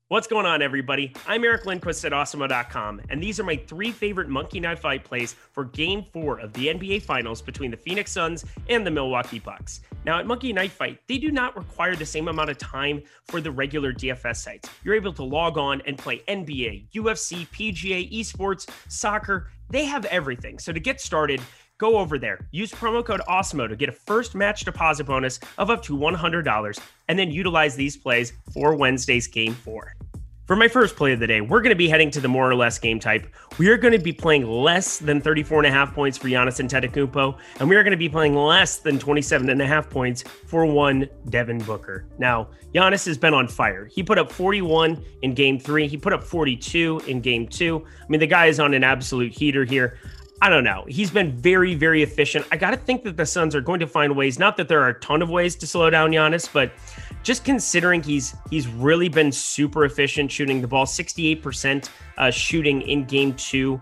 What's going on, everybody? I'm Eric Lindquist at Awesemo.com, and these are my three favorite Monkey Knife Fight plays for Game 4 of the NBA Finals between the Phoenix Suns and the Milwaukee Bucks. Now, at Monkey Knife Fight, they do not require the same amount of time for the regular DFS sites. You're able to log on and play NBA, UFC, PGA, esports, soccer. They have everything. So to get started, go over there, use promo code AWESEMO to get a first match deposit bonus of up to $100, and then utilize these plays for Wednesday's Game 4. For my first play of the day, we're going to be heading to the more or less game type. We are going to be playing less than 34.5 points for Giannis Antetokounmpo, and we are going to be playing less than 27.5 points for one Devin Booker. Now, Giannis has been on fire. He put up 41 in Game 3. He put up 42 in Game 2. I mean, the guy is on an absolute heater here. I don't know. He's been very, very efficient. I got to think that the Suns are going to find ways, not that there are a ton of ways to slow down Giannis, but just considering he's really been super efficient shooting the ball, 68% shooting in Game 2,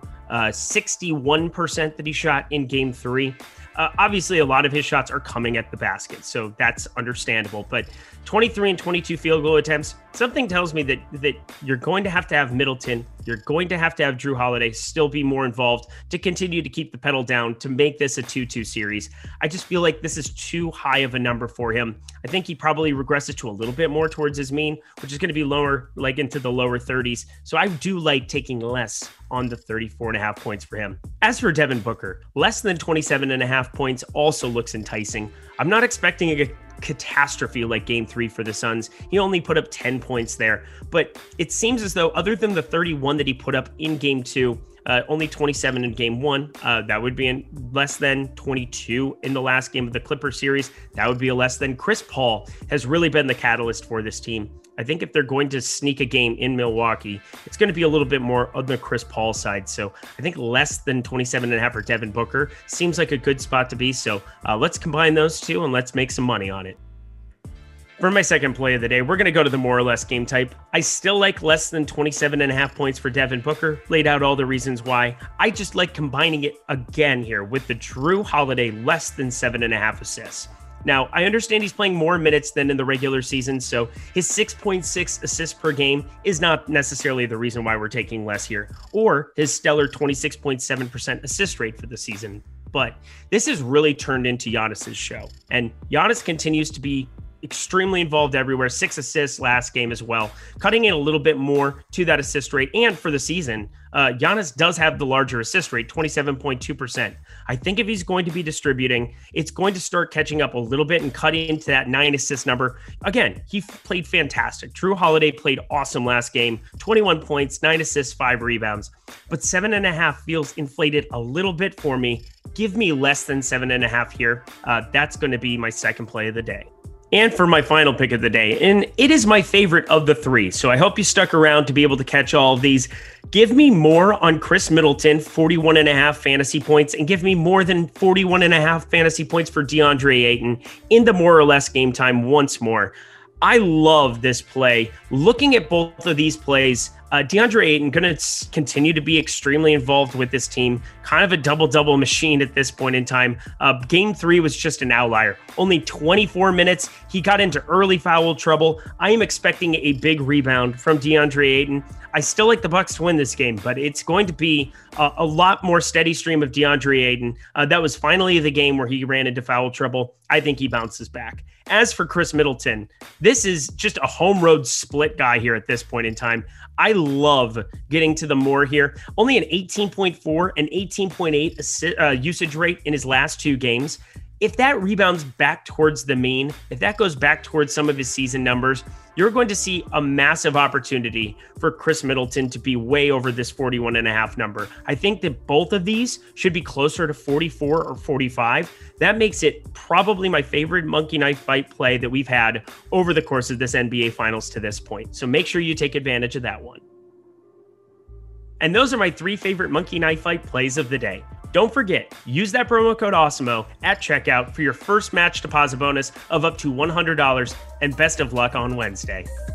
61% that he shot in Game 3. Obviously, a lot of his shots are coming at the basket, so that's understandable. But 23 and 22 field goal attempts, something tells me that you're going to have Middleton, you're going to have Jrue Holiday still be more involved to continue to keep the pedal down to make this a 2-2 series. I just feel like this is too high of a number for him. I think he probably regresses to a little bit more towards his mean, which is going to be lower, like into the lower 30s. So I do like taking less on the 34.5 points for him. As for Devin Booker, less than 27.5 points also looks enticing. I'm not expecting a catastrophe like Game 3 for the Suns. He only put up 10 points there, but it seems as though other than the 31 that he put up in Game 2, only 27 in Game 1, that would be less than 22 in the last game of the Clippers series. That would be a less than. Chris Paul has really been the catalyst for this team. I think if they're going to sneak a game in Milwaukee, it's going to be a little bit more on the Chris Paul side. So I think less than 27.5 for Devin Booker seems like a good spot to be. So let's combine those two and let's make some money on it. For my second play of the day, we're going to go to the more or less game type. I still like less than 27.5 points for Devin Booker. Laid out all the reasons why. I just like combining it again here with the Jrue Holiday less than 7.5 assists. Now, I understand he's playing more minutes than in the regular season, so his 6.6 assists per game is not necessarily the reason why we're taking less here, or his stellar 26.7% assist rate for the season. But this has really turned into Giannis's show, and Giannis continues to be extremely involved everywhere. 6 assists last game as well, cutting in a little bit more to that assist rate. And for the season, Giannis does have the larger assist rate, 27.2%. I think if he's going to be distributing, it's going to start catching up a little bit and cutting into that 9 assist number. Again, he played fantastic. Jrue Holiday played awesome last game, 21 points, 9 assists, 5 rebounds, but 7.5 feels inflated a little bit for me. Give me less than 7.5 here. That's going to be my second play of the day. And for my final pick of the day, and it is my favorite of the three, so I hope you stuck around to be able to catch all of these. Give me more on Chris Middleton, 41.5 fantasy points, and give me more than 41.5 fantasy points for DeAndre Ayton in the more or less game time once more. I love this play. Looking at both of these plays, DeAndre Ayton going to continue to be extremely involved with this team. Kind of a double-double machine at this point in time. Game 3 was just an outlier. Only 24 minutes. He got into early foul trouble. I am expecting a big rebound from DeAndre Ayton. I still like the Bucks to win this game, but it's going to be a lot more steady stream of DeAndre Ayton. That was finally the game where he ran into foul trouble. I think he bounces back. As for Chris Middleton, this is just a home road split guy here at this point in time. I love getting to the more here. Only an 18.4 and 18.8 usage rate in his last 2 games. If that rebounds back towards the mean, if that goes back towards some of his season numbers, you're going to see a massive opportunity for Chris Middleton to be way over this 41.5 number. I think that both of these should be closer to 44 or 45. That makes it probably my favorite Monkey Knife Fight play that we've had over the course of this NBA Finals to this point. So make sure you take advantage of that one. And those are my 3 favorite Monkey Knife Fight plays of the day. Don't forget, use that promo code AWESEMO at checkout for your first match deposit bonus of up to $100, and best of luck on Wednesday.